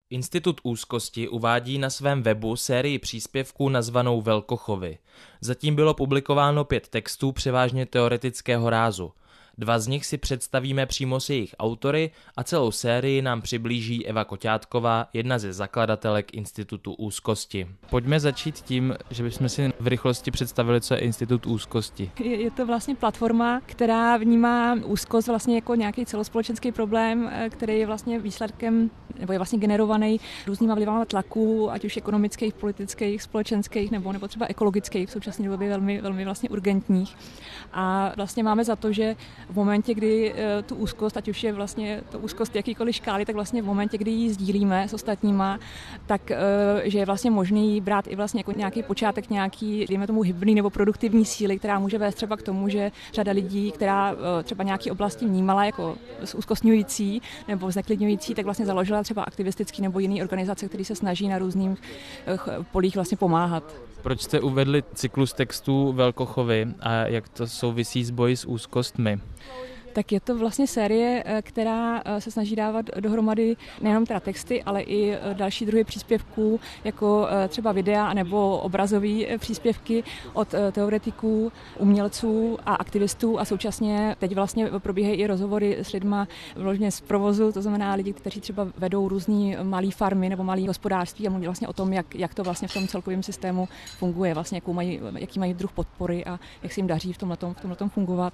Institut úzkosti uvádí na svém webu sérii příspěvků nazvanou Velkochovy. Zatím bylo publikováno 5 textů převážně teoretického rázu. 2 z nich si představíme přímo s jejich autory a celou sérii nám přiblíží Eva Koťátková, jedna ze zakladatelek Institutu úzkosti. Pojďme začít tím, že bychom si v rychlosti představili, co je Institut úzkosti. Je to vlastně platforma, která vnímá úzkost vlastně jako nějaký celospolečenský problém, který je vlastně výsledkem nebo je vlastně generovaný různýma vlivama tlaků, ať už ekonomických, politických, společenských nebo třeba ekologických, v současné době velmi vlastně urgentních. A vlastně máme za to, že v momentě, kdy tu úzkost, ať už je vlastně to úzkost jakýkoliv škály, tak vlastně v momentě, kdy ji sdílíme s ostatníma, tak že je vlastně možný ji brát i vlastně jako nějaký počátek nějaký, dejme tomu hybný nebo produktivní síly, která může vést třeba k tomu, že řada lidí, která třeba nějaký oblasti vnímala jako zúzkostňující nebo zneklidňující, tak vlastně založila třeba aktivistický nebo jiný organizace, které se snaží na různých polích vlastně pomáhat. Proč jste uvedli cyklus textů Velkochovy a jak to souvisí s boji s úzkostmi? Tak je to vlastně série, která se snaží dávat dohromady nejenom teda texty, ale i další druhy příspěvků, jako třeba videa nebo obrazové příspěvky od teoretiků, umělců a aktivistů a současně teď vlastně probíhají i rozhovory s lidma vložně z provozu, to znamená lidi, kteří třeba vedou různý malý farmy nebo malý hospodářství a mluví vlastně o tom, jak to vlastně v tom celkovém systému funguje, vlastně jaký mají druh podpory a jak se jim daří v tomhletom fungovat.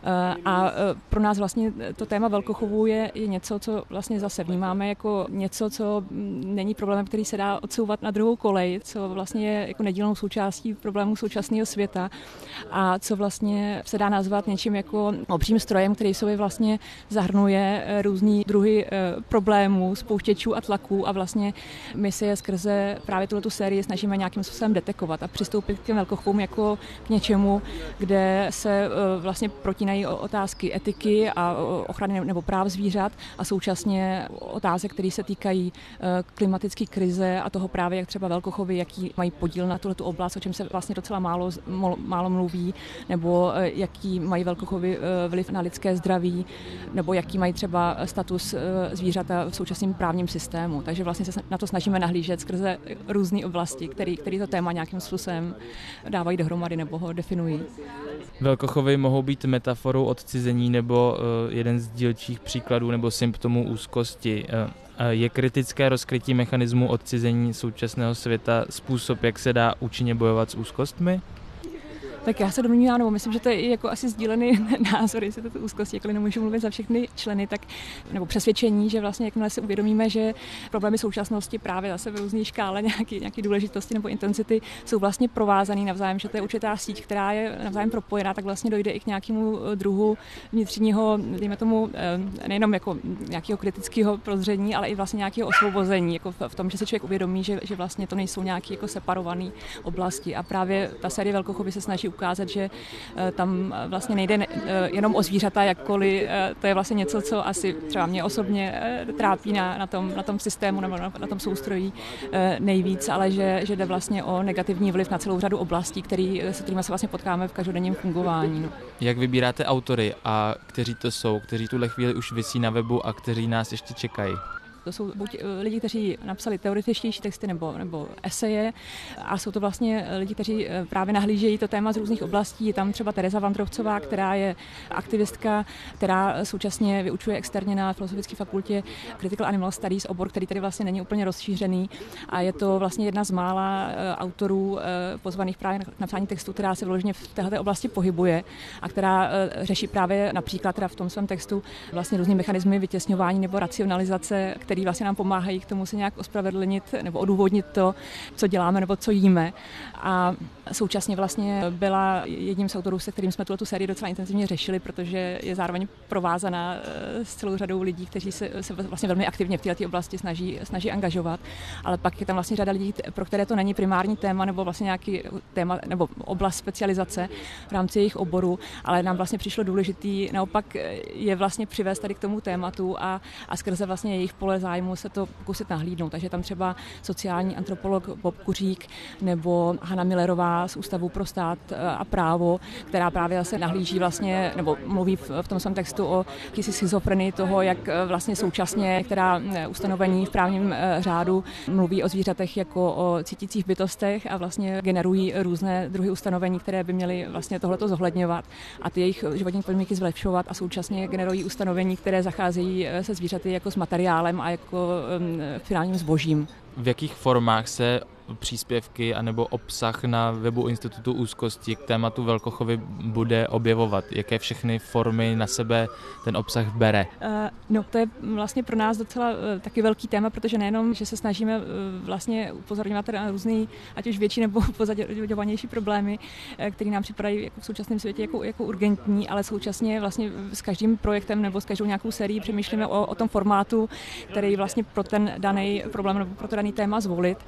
A pro nás vlastně to téma velkochovů je něco, co vlastně zase vnímáme jako něco, co není problémem, který se dá odsouvat na druhou kolej, co vlastně je jako nedílnou součástí problémů současného světa a co vlastně se dá nazvat něčím jako obřím strojem, který sobě vlastně zahrnuje různý druhy problémů, spouštěčů a tlaků a vlastně my se je skrze právě tuhletu sérii snažíme nějakým způsobem detekovat a přistoupit k těm velkochovům jako k něčemu, kde se vlastně protínají otázky etiky a ochrany nebo práv zvířat a současně otázek, které se týkají klimatické krize a toho právě, jak třeba velkochovy, jaký mají podíl na tuhletu oblast, o čem se vlastně docela málo mluví, nebo jaký mají velkochovy vliv na lidské zdraví, nebo jaký mají třeba status zvířata v současném právním systému. Takže vlastně se na to snažíme nahlížet skrze různé oblasti, které to téma nějakým způsobem dávají dohromady nebo ho definují. Velkochovy mohou být metaforou odcizení nebo jeden z dílčích příkladů nebo symptomů úzkosti. Je kritické rozkrytí mechanismu odcizení současného světa způsob, jak se dá účinně bojovat s úzkostmi? Tak já se domnívám, nebo myslím, že to je jako asi sdílený názor, jestli to úzkosti, jakkoliv nemůžu mluvit za všechny členy, tak, nebo přesvědčení, že vlastně jakmile si uvědomíme, že problémy současnosti právě zase v různé škále nějaké důležitosti nebo intenzity jsou vlastně provázaný navzájem, že to je určitá síť, která je navzájem propojená, tak vlastně dojde i k nějakému druhu vnitřního, dejme tomu, nejenom jako nějakého kritického prozření, ale i vlastně nějakého osvobození, jako v tom, že se člověk uvědomí, že vlastně to nejsou nějaké jako separované oblasti. A právě ta série Velkochovy se snaží ukázat, že tam vlastně nejde jenom o zvířata, jakkoliv to je vlastně něco, co asi třeba mě osobně trápí na tom systému nebo na tom soustrojí nejvíc, ale že jde vlastně o negativní vliv na celou řadu oblastí, se kterými se vlastně potkáme v každodenním fungování. No. Jak vybíráte autory a kteří to jsou, kteří tuhle chvíli už visí na webu a kteří nás ještě čekají? To jsou buď lidi, kteří napsali teoretičtější texty nebo eseje a jsou to vlastně lidi, kteří právě nahlížejí to téma z různých oblastí. Je tam třeba Tereza Vandrovcová, která je aktivistka, která současně vyučuje externě na Filozofické fakultě Critical Animal Studies, obor, který tady vlastně není úplně rozšířený a je to vlastně jedna z mála autorů pozvaných právě na napsání textu, která se vyloženě v této oblasti pohybuje a která řeší právě například teda v tom svém textu vlastně různý mechanismy vytěsňování nebo racionalizace, který vlastně nám pomáhají k tomu se nějak ospravedlnit nebo odůvodnit to, co děláme nebo co jíme. A současně vlastně byla jedním z autorů, se kterým jsme tu sérii docela intenzivně řešili, protože je zároveň provázaná s celou řadou lidí, kteří se vlastně velmi aktivně v této oblasti snaží angažovat. Ale pak je tam vlastně řada lidí, pro které to není primární téma nebo vlastně nějaký téma nebo oblast specializace v rámci jejich oboru, ale nám vlastně přišlo důležitý naopak je vlastně přivést tady k tomu tématu a skrze vlastně jejich pole pole zájmu se to pokusit nahlídnout. Takže tam třeba sociální antropolog Bob Kuřík nebo Hana Millerová z Ústavu pro stát a právo, která právě se nahlíží vlastně, nebo mluví v tom svém textu o jakýsi schizofrenii toho, jak vlastně současně, která ustanovení v právním řádu mluví o zvířatech jako o cítících bytostech a vlastně generují různé druhy ustanovení, které by měly vlastně tohleto zohledňovat a ty jejich životní podmínky zlepšovat a současně generují ustanovení, které zacházejí se zvířaty jako s materiálem a jako finálním zbožím. V jakých formách se příspěvky anebo obsah na webu Institutu úzkosti k tématu velkochovy bude objevovat? Jaké všechny formy na sebe ten obsah bere? No, to je vlastně pro nás docela taky velký téma, protože nejenom, že se snažíme vlastně upozorňovat na různý, ať už větší nebo pozadňovanější problémy, které nám připadají jako v současném světě jako urgentní, ale současně vlastně s každým projektem nebo s každou nějakou sérií přemýšlíme o tom formátu, který vlastně pro ten daný problém nebo pro to daný téma zvolit.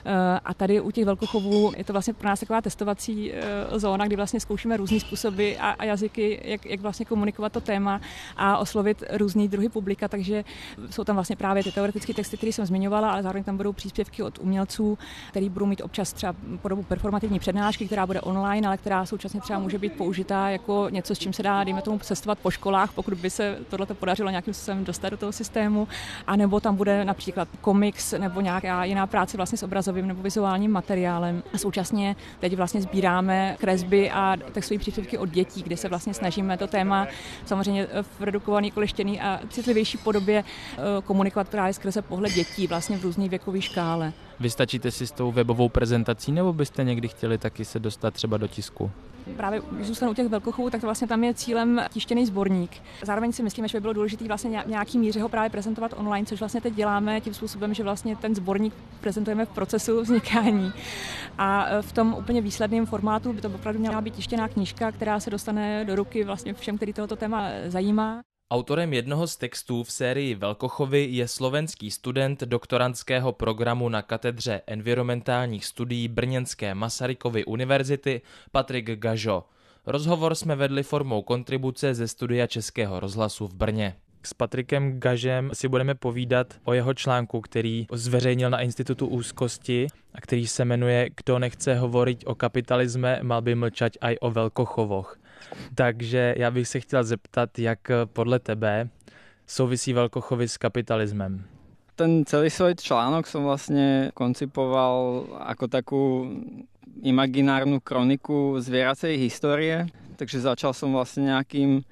A tady u těch velkochovů je to vlastně pro nás taková testovací zóna, kdy vlastně zkoušíme různý způsoby a jazyky, jak vlastně komunikovat to téma a oslovit různý druhy publika, takže jsou tam vlastně právě ty teoretické texty, které jsem zmiňovala, ale zároveň tam budou příspěvky od umělců, který budou mít občas třeba podobu performativní přednášky, která bude online, ale která současně třeba může být použitá jako něco, s čím se dá, dejme tomu, cestovat po školách, pokud by se tohleto podařilo nějakým způsobem dostat do toho systému, a nebo tam bude například komiks nebo nějaká jiná práce vlastně s obrazovým nebo vizuálním materiálem. A současně teď vlastně sbíráme kresby a textové příspěvky od dětí, kde se vlastně snažíme to téma samozřejmě v redukované, koleštěné a citlivější podobě komunikovat právě skrze pohled dětí vlastně v různé věkové škále. Vystačíte si s tou webovou prezentací, nebo byste někdy chtěli taky se dostat třeba do tisku? Právě když zůstanu u těch velkochovů, tak vlastně tam je cílem tištěný sborník. Zároveň si myslíme, že by bylo důležité vlastně nějaký míře ho právě prezentovat online, což vlastně teď děláme tím způsobem, že vlastně ten sborník prezentujeme v procesu vznikání. A v tom úplně výsledném formátu by to opravdu měla být tištěná knížka, která se dostane do ruky vlastně všem, který tohoto téma zajímá. Autorem jednoho z textů v sérii Velkochovy je slovenský student doktorandského programu na katedře environmentálních studií brněnské Masarykovy univerzity Patrik Gažo. Rozhovor jsme vedli formou kontribuce ze studia Českého rozhlasu v Brně. S Patrikem Gažem si budeme povídat o jeho článku, který zveřejnil na Institutu úzkosti a který se jmenuje Kdo nechce hovoriť o kapitalizme, mal by mlčať aj o velkochovoch. Takže já bych se chtěl zeptat, jak podle tebe souvisí velkochovy s kapitalismem. Ten celý svoj článok som vlastne koncipoval ako takú imaginárnu kroniku zvieracej histórie, takže začal som vlastne nejakým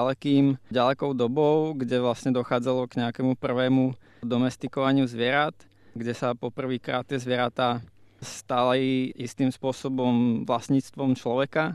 ďalekou dobou, kde vlastne dochádzalo k nejakému prvému domestikovaniu zvierat, kde sa poprvýkrát tie zvieratá stali istým spôsobom vlastníctvom človeka.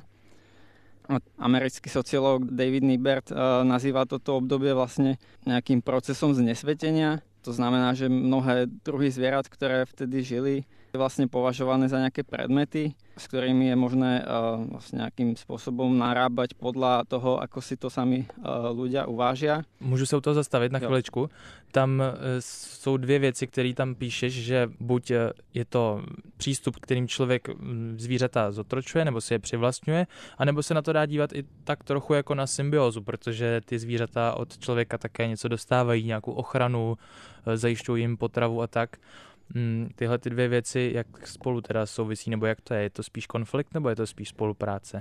Americký sociológ David Nibert nazýva toto obdobie vlastne nejakým procesom znesvetenia. To znamená, že mnohé druhy zvierat, ktoré vtedy žili, je vlastne považované za nejaké predmety, s ktorými je možné vlastne nejakým spôsobom narábať podľa toho, ako si to sami ľudia uvážia. Můžu se u toho zastavit na chviličku. Tam jsou dvě věci, které tam píšeš, že buď je to přístup, kterým člověk zvířata zotročuje nebo si je přivlastňuje, anebo se na to dá dívat i tak trochu jako na symbiózu, protože ty zvířata od člověka také něco dostávají, nějakou ochranu, zajišťují jim potravu a tak. Tyhle ty dvě věci, jak spolu teda souvisí, nebo jak to je? Je to spíš konflikt, nebo je to spíš spolupráce?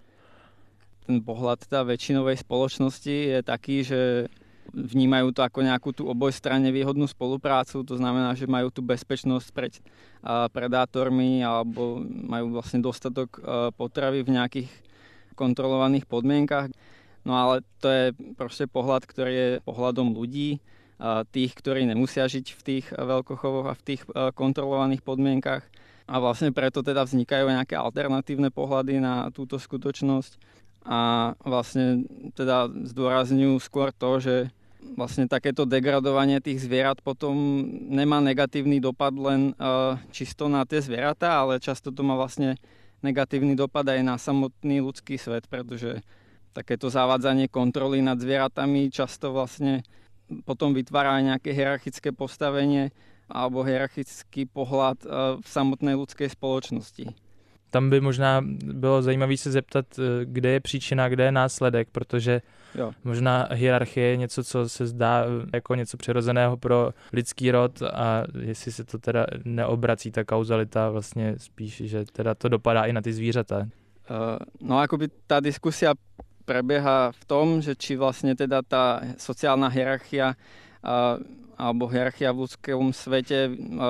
Ten pohľad teda väčšinovej spoločnosti je taký, že vnímajú to ako nejakú tú obojstranne výhodnú spoluprácu, to znamená, že majú tú bezpečnosť pred predátormi alebo majú vlastne dostatok potravy v nejakých kontrolovaných podmienkach. No ale to je proste pohľad, ktorý je pohľadom ľudí, tých, ktorí nemusia žiť v tých veľkochovoch a v tých kontrolovaných podmienkach. A vlastne preto teda vznikajú nejaké alternatívne pohľady na túto skutočnosť. A vlastne teda zdôrazňujú skôr to, že vlastne takéto degradovanie tých zvierat potom nemá negatívny dopad len čisto na tie zvieratá, ale často to má vlastne negatívny dopad aj na samotný ľudský svet, pretože takéto zavádzanie kontroly nad zvieratami často vlastne potom vytvára aj nejaké hierarchické postavenie alebo hierarchický pohľad v samotnej ľudskej spoločnosti. Tam by možná bylo zajímavé se zeptat, kde je příčina, kde je následek, protože možná hierarchie je něco, co se zdá jako něco přirozeného pro lidský rod a jestli se to teda neobrací ta kauzalita vlastně spíš, že teda to dopadá i na ty zvířata. No akoby tá diskusia prebieha v tom, že či vlastne teda tá sociálna hierarchia alebo hierarchia v ľudskom svete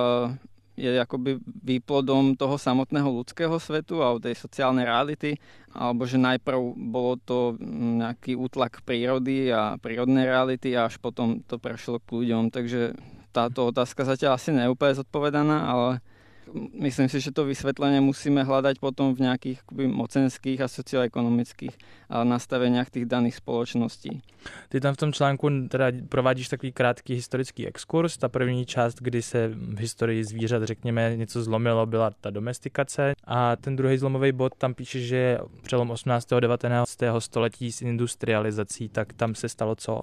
je akoby výplodom toho samotného ľudského svetu alebo tej sociálnej reality, alebo že najprv bolo to nejaký útlak prírody a prírodnej reality a až potom to prešlo k ľuďom. Takže táto otázka zatiaľ asi nie je úplne zodpovedaná, ale myslím si, že to vysvetlenie musíme hľadať potom v nejakých mocenských a socioekonomických nastaveniach tých daných společností. Ty tam v tom článku teda provádíš takový krátký historický exkurs. Ta první část, kdy se v historii zvířat, řekněme, něco zlomilo, byla ta domestikace. A ten druhý zlomový bod, tam píše, že je přelom 18. a 19. století s industrializací, tak tam se stalo co?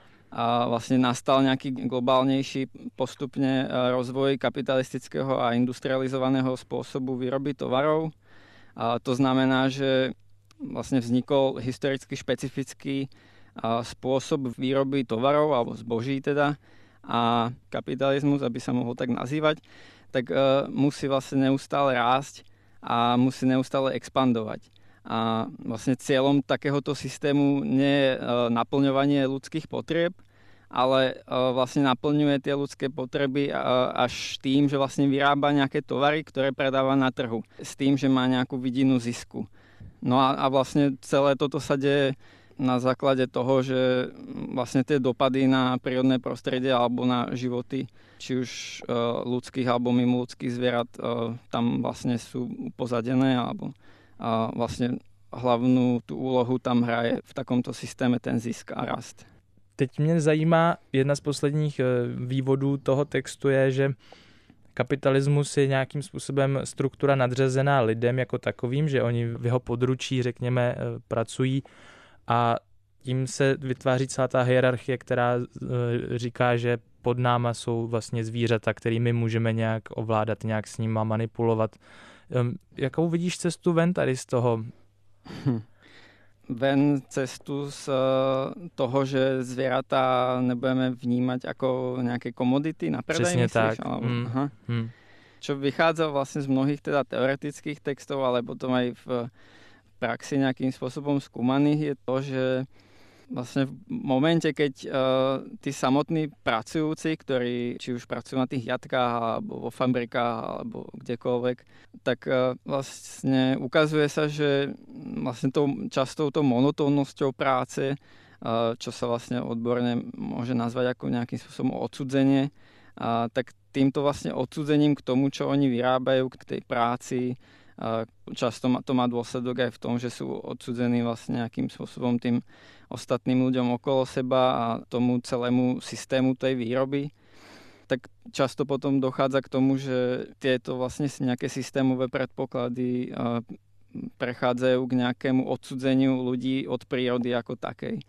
A vlastne nastal nejaký globálnejší postupne rozvoj kapitalistického a industrializovaného spôsobu výroby tovarov. A to znamená, že vlastne vznikol historicky špecifický spôsob výroby tovarov alebo zboží teda a kapitalizmus, aby sa mohol tak nazývať, tak musí vlastne neustále rásť a musí neustále expandovať. A vlastne cieľom takéhoto systému nie je naplňovanie ľudských potrieb, ale vlastne naplňuje tie ľudské potreby až tým, že vlastne vyrába nejaké tovary, ktoré predáva na trhu. S tým, že má nejakú vidinu zisku. No a vlastne celé toto sa deje na základe toho, že vlastne tie dopady na prírodné prostredie alebo na životy, či už ľudských alebo mimoľudských zvierat, tam vlastne sú upozadené alebo vlastne hlavnú tú úlohu tam hraje v takomto systéme ten zisk a rast. Teď mě zajímá, jedna z posledních vývodů toho textu je, že kapitalismus je nějakým způsobem struktura nadřazená lidem jako takovým, že oni v jeho područí, řekněme, pracují a tím se vytváří celá ta hierarchie, která říká, že pod náma jsou vlastně zvířata, kterými můžeme nějak ovládat, nějak s nima manipulovat. Jakou vidíš cestu ven tady z toho? Ven cestu z toho, že zvieratá nebudeme vnímať ako nejaké komodity na predaj, myslíš? Tak. Čo vychádza vlastne z mnohých teda teoretických textov, ale potom aj v praxi nejakým spôsobom skúmaných, je to, že vlastne v momente, keď tí samotní pracujúci, ktorí či už pracujú na tých jatkách alebo vo fabrikách alebo kdekoľvek, tak vlastne ukazuje sa, že vlastne častou tou monotónnosťou práce, čo sa vlastne odborne môže nazvať ako nejakým spôsobom odsudzenie, tak týmto vlastne odsudzením k tomu, čo oni vyrábajú, k tej práci, často to má dôsledok aj v tom, že sú odsudzení vlastne nejakým spôsobom tým ostatným ľuďom okolo seba a tomu celému systému tej výroby, tak často potom dochádza k tomu, že tieto vlastne nejaké systémové predpoklady prechádzajú k nejakému odsudzeniu ľudí od prírody ako takej.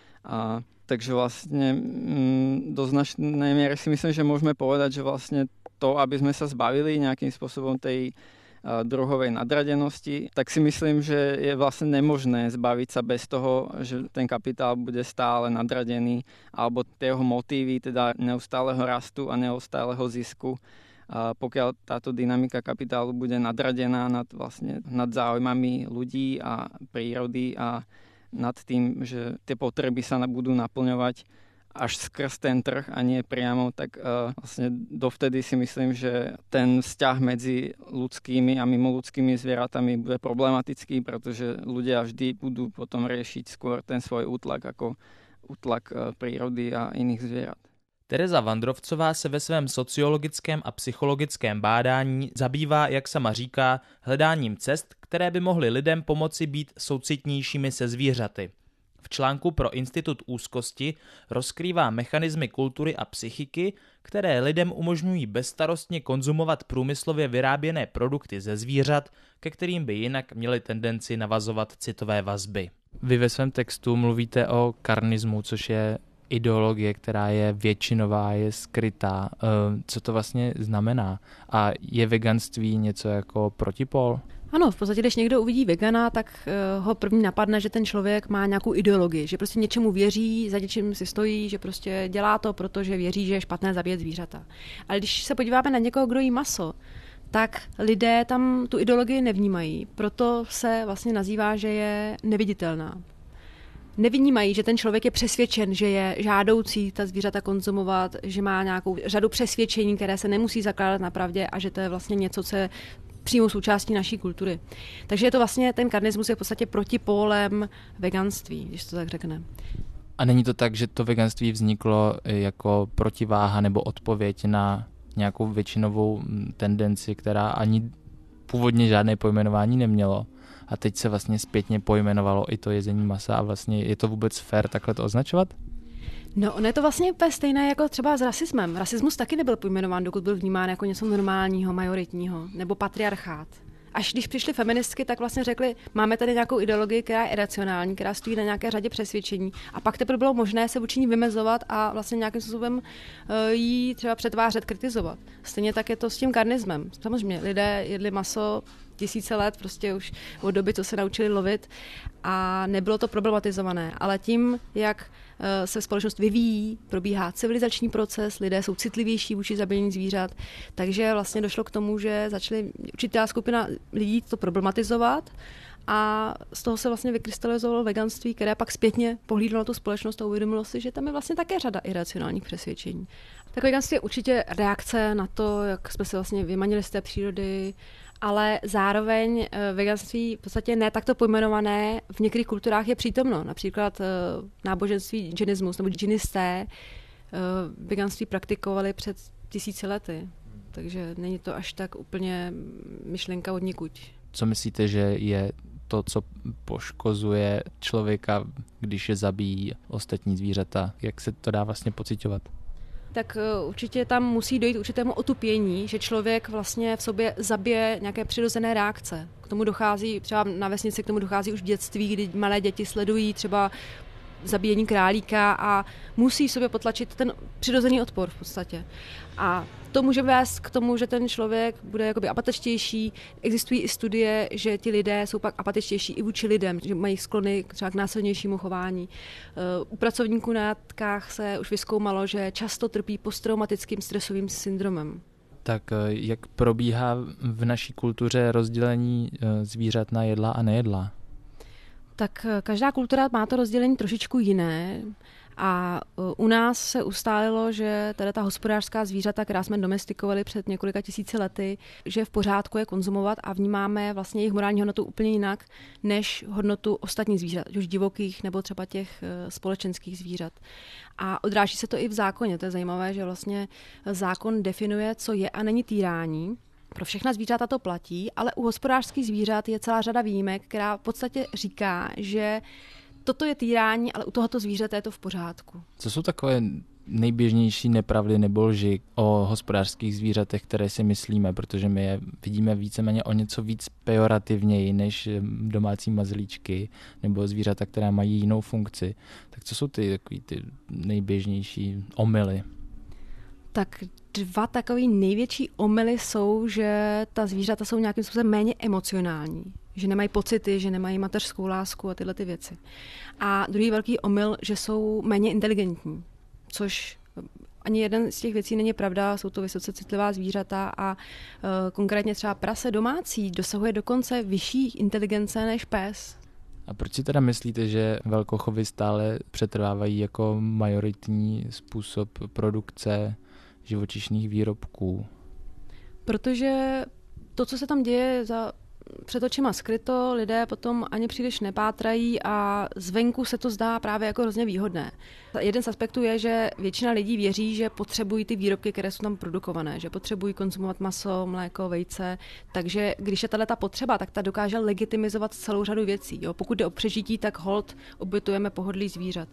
Takže vlastne do značnej miery si myslím, že môžeme povedať, že vlastne to, aby sme sa zbavili nejakým spôsobom tej druhovej nadradenosti, tak si myslím, že je vlastne nemožné zbaviť sa bez toho, že ten kapitál bude stále nadradený alebo tie jeho motívy, teda neustáleho rastu a neustáleho zisku. Pokiaľ táto dynamika kapitálu bude nadradená nad záujmami ľudí a prírody a nad tým, že tie potreby sa budú naplňovať až skrz ten trh a nie priamo, tak vlastne dovtedy si myslím, že ten vzťah medzi ľudskými a mimoľudskými zvieratami bude problematický, pretože ľudia vždy budú potom riešiť skôr ten svoj útlak ako útlak prírody a iných zvierat. Tereza Vandrovcová se ve svém sociologickém a psychologickém bádání zabývá, jak sama říká, hledáním cest, které by mohly lidem pomoci být soucitnějšími se zvířaty. V článku pro Institut úzkosti rozkrývá mechanismy kultury a psychiky, které lidem umožňují bezstarostně konzumovat průmyslově vyráběné produkty ze zvířat, ke kterým by jinak měli tendenci navazovat citové vazby. Vy ve svém textu mluvíte o karnismu, což je ideologie, která je většinová, je skrytá. Co to vlastně znamená? A je veganství něco jako protipol? Ano, v podstatě, když někdo uvidí vegana, tak ho první napadne, že ten člověk má nějakou ideologii, že prostě něčemu věří, za něčím si stojí, že prostě dělá to, protože věří, že je špatné zabíjet zvířata. Ale když se podíváme na někoho, kdo jí maso, tak lidé tam tu ideologii nevnímají, proto se vlastně nazývá, že je neviditelná. Nevnímají, že ten člověk je přesvědčen, že je žádoucí ta zvířata konzumovat, že má nějakou řadu přesvědčení, které se nemusí zakládat na pravdě a že to je vlastně něco, co je přímou součástí naší kultury. Takže je to vlastně, ten karnismus je v podstatě protipólem veganství, když to tak řekne. A není to tak, že to veganství vzniklo jako protiváha nebo odpověď na nějakou většinovou tendenci, která ani původně žádné pojmenování nemělo a teď se vlastně zpětně pojmenovalo i to jezení masa a vlastně je to vůbec fér takhle to označovat? No, ono je to vlastně úplně stejné jako třeba s rasismem. Rasismus taky nebyl pojmenován, dokud byl vnímán jako něco normálního, majoritního, nebo patriarchát. Až když přišly feministky, tak vlastně řekli, máme tady nějakou ideologii, která je iracionální, která stojí na nějaké řadě přesvědčení. A pak teprve bylo možné se vůči ní vymezovat a vlastně nějakým způsobem jí třeba přetvářet, kritizovat. Stejně tak je to s tím karnismem. Samozřejmě lidé jedli maso tisíce let, prostě už od doby, co se naučili lovit a nebylo to problematizované. Ale tím, jak se společnost vyvíjí, probíhá civilizační proces, lidé jsou citlivější vůči zabíjení zvířat, takže vlastně došlo k tomu, že začaly určitá skupina lidí to problematizovat a z toho se vlastně vykrystalizovalo veganství, které pak zpětně pohlídlo na tu společnost a uvědomilo si, že tam je vlastně také řada iracionálních přesvědčení. Tak veganství je určitě reakce na to, jak jsme se vlastně vymanili z té přírody, ale zároveň veganství v podstatě ne takto pojmenované v některých kulturách je přítomno. Například náboženství džinismus nebo džinisté veganství praktikovali před 1000 lety. Takže není to až tak úplně myšlenka od nikud. Co myslíte, že je to, co poškozuje člověka, když je zabíjí ostatní zvířata? Jak se to dá vlastně pociťovat? Tak určitě tam musí dojít určitému otupění, že člověk vlastně v sobě zabije nějaké přirozené reakce. K tomu dochází, třeba na vesnici k tomu dochází už v dětství, kdy malé děti sledují třeba zabíjení králíka a musí sobě potlačit ten přirozený odpor v podstatě. A to může vést k tomu, že ten člověk bude jakoby apatičtější. Existují i studie, že ti lidé jsou pak apatičtější i vůči lidem, že mají sklony třeba k násilnějšímu chování. U pracovníků na jatkách se už vyzkoumalo, že často trpí posttraumatickým stresovým syndromem. Tak jak probíhá v naší kultuře rozdělení zvířat na jedlá a nejedlá? Tak každá kultura má to rozdělení trošičku jiné a u nás se ustálilo, že tady ta hospodářská zvířata, která jsme domestikovali před několika tisíci lety, že v pořádku je konzumovat a vnímáme vlastně jejich morální hodnotu úplně jinak než hodnotu ostatních zvířat, už divokých nebo třeba těch společenských zvířat. A odráží se to i v zákoně. To je zajímavé, že vlastně zákon definuje, co je a není týrání. Pro všechna zvířata to platí, ale u hospodářských zvířat je celá řada výjimek, která v podstatě říká, že toto je týrání, ale u tohoto zvířete je to v pořádku. Co jsou takové nejběžnější nepravdy nebo lži o hospodářských zvířatech, které si myslíme, protože my je vidíme víceméně o něco víc pejorativněji než domácí mazlíčky nebo zvířata, která mají jinou funkci. Tak co jsou ty nejběžnější omyly? Tak dva takový největší omyly jsou, že ta zvířata jsou nějakým způsobem méně emocionální, že nemají pocity, že nemají mateřskou lásku a tyhle ty věci. A druhý velký omyl, že jsou méně inteligentní, což ani jeden z těch věcí není pravda, jsou to vysoce citlivá zvířata a konkrétně třeba prase domácí dosahuje dokonce vyšší inteligence než pes. A proč si teda myslíte, že velkochovy stále přetrvávají jako majoritní způsob produkce živočišných výrobků? Protože to, co se tam děje před očima skryto, lidé potom ani příliš nepátrají a zvenku se to zdá právě jako hrozně výhodné. Jeden z aspektů je, že většina lidí věří, že potřebují ty výrobky, které jsou tam produkované, že potřebují konzumovat maso, mléko, vejce, takže když je tato potřeba, tak ta dokáže legitimizovat celou řadu věcí. Jo? Pokud jde o přežití, tak holt obětujeme pohodlí zvířat.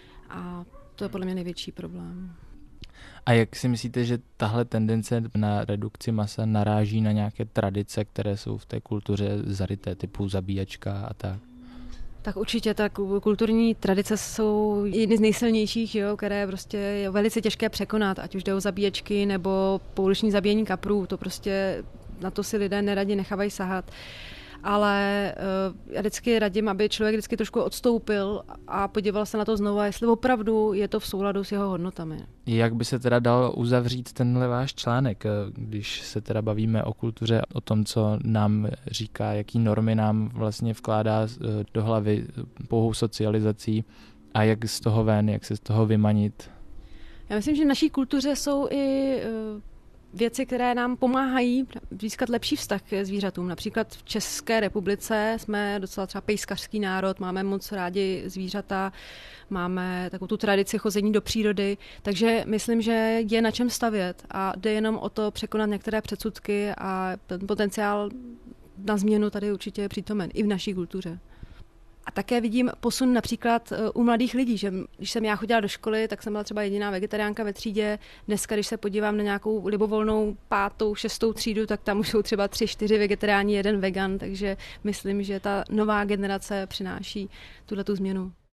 A to je podle mě největší problém. A jak si myslíte, že tahle tendence na redukci masa naráží na nějaké tradice, které jsou v té kultuře zaryté, typu zabíjačka a tak? Tak určitě, tak kulturní tradice jsou jedny z nejsilnějších, jo, které prostě je velice těžké překonat, ať už jde o zabíječky nebo pouliční zabíjení kaprů, to prostě na to si lidé neradi nechávají sahat. Ale já vždycky radím, aby člověk vždycky trošku odstoupil a podíval se na to znovu, jestli opravdu je to v souladu s jeho hodnotami. Jak by se teda dal uzavřít tenhle váš článek, když se teda bavíme o kultuře, o tom, co nám říká, jaký normy nám vlastně vkládá do hlavy pouhou socializací a jak z toho ven, jak se z toho vymanit? Já myslím, že v naší kultuře jsou i věci, které nám pomáhají získat lepší vztah k zvířatům. Například v České republice jsme docela třeba pejskařský národ, máme moc rádi zvířata, máme takovou tu tradici chození do přírody, takže myslím, že je na čem stavět a jde jenom o to překonat některé předsudky a ten potenciál na změnu tady určitě je přítomen i v naší kultuře. A také vidím posun například u mladých lidí, že když jsem já chodila do školy, tak jsem byla třeba jediná vegetariánka ve třídě. Dneska, když se podívám na nějakou libovolnou 5., 6. třídu, tak tam už jsou třeba 3, 4 vegetariáni, 1 vegan, takže myslím, že ta nová generace přináší tuhletu změnu.